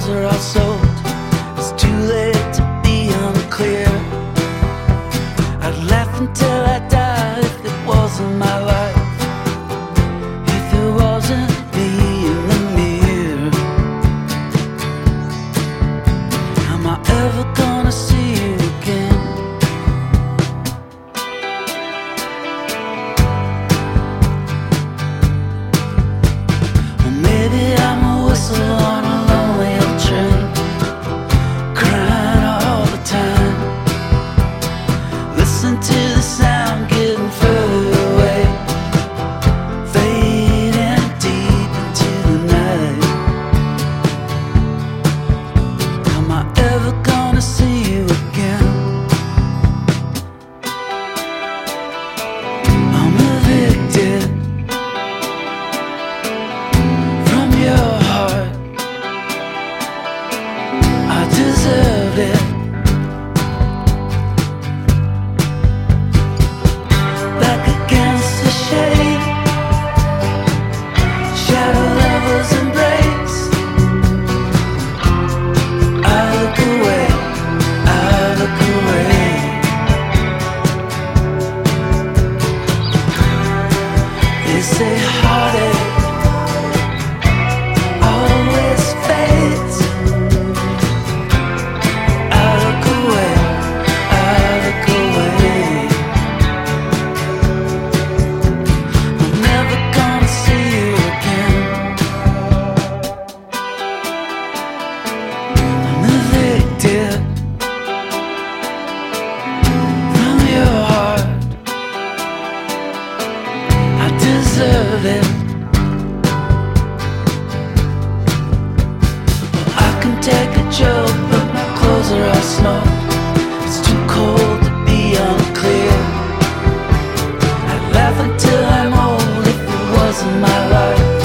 clothes are all sold. It's too late to be unclear. I'd laugh until I died if it wasn't my life, if it wasn't me in the mirror. Am I ever gonna see you again? Or maybe I'm a whistle on a lonely old train, crying all the time. Listen to the sound getting further away, fading deep into the night. Am I ever gonna see you again? I'm evicted from your heart. I deserved it. Back against the shade, shadow lovers embrace. I look away, I look away. They say heartache always fades. I look away, I look away. I'm never gonna see you again. I'm evicted from your heart. I deserve it. Well, I can take a joke, but my clothes are all snow. It's too cold to be unclear. I'd laugh until I'm old if it wasn't my life,